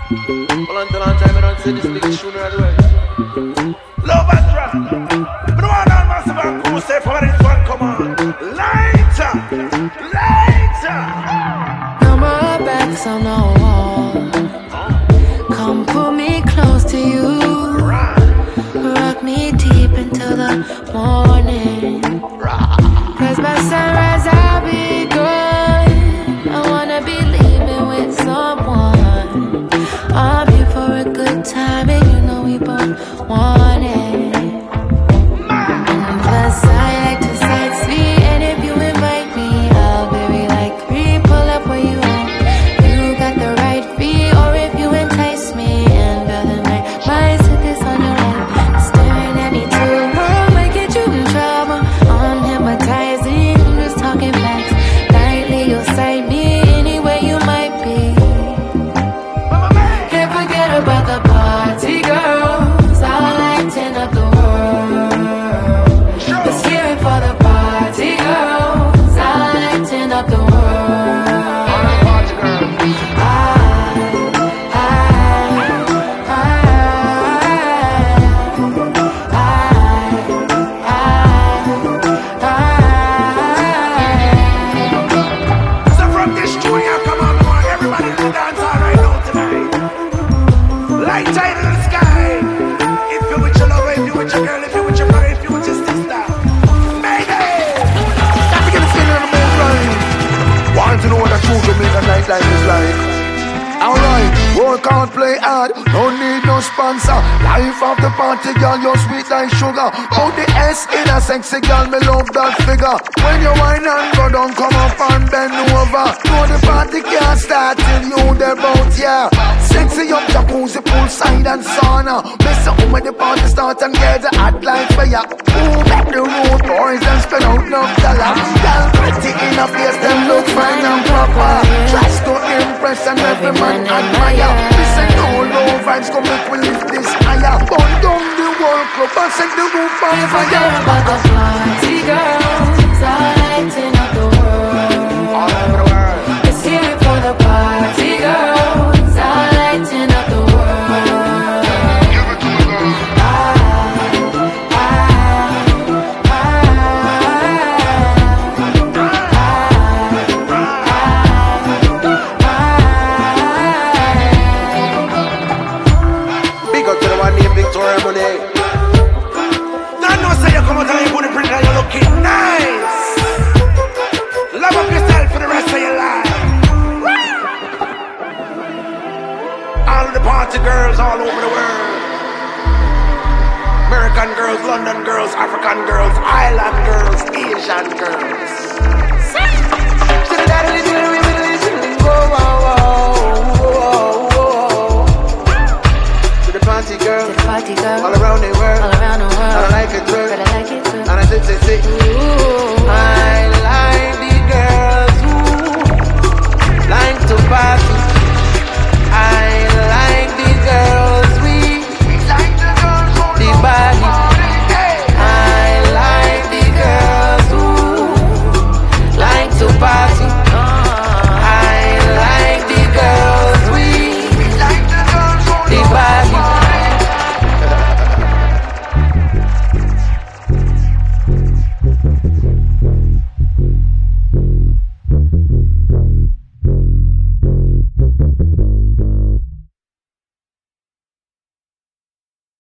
Well, until long time I don't see this big shooter at the way. Love and drop. But the one on massive and cool say for this one, come on. Lighter, lighter. No more backs on the wall. Come pull me close to you. Rock me deep into the morning. Cause by sunrise I'll be gone. I wanna be leaving with someone. I'm here for a good time and you know we both want it. And plus I like to sightsee, and if you invite me I'll be like free. Pull up where you want. You got the right fee, or if you entice me and the night might sit this on your lap, staring at me too long, might get you in trouble. I'm hypnotizing, I'm just talking facts. Lightly you'll sight me anywhere you might be. Can't forget about the party girls, I'll lighten up the world. Let's hear it for the party girls, I'll lighten up the world. So from this junior, come on, boy, everybody in the dance hall right now tonight. Light tight in the sky. If you with your lover, if you with your girl, if you with your brother, if you with your sister. Mayday! Got to get a feeling on the moon line. Want to know what a true Jamaican nightlife is like? Alright, work hard, play hard, no need no sponsor. Life of the party, girl, you're sweet like sugar. Put the S in a sexy girl, me love that figure. When you whine and go down, come up and bend over. Know the party can't start till you there bout, yeah. Sexy up jacuzzi, poolside and sauna. Mess up when the party start and get the hot light for ya. Move up the road, boys, and spend out no dollar. Girl, pretty in a place, them look fine and proper. Tries to impress and every man admire. This ain't no low vibes, come make we lift this higher. Burn down the world club and set the roof on Can't fire. forget about the party girls, I'll lighten up the world. All over the world. Let's hear it for the party girls, I'll lighten up the world. Big up to the one named Victoria Monet. Don't know say you come out and you put the print and you're looking nice. Love up yourself for the rest of your life. All the party girls all over the world. American girls, London girls, African girls, island girls, Asian girls. Whoa, whoa, whoa.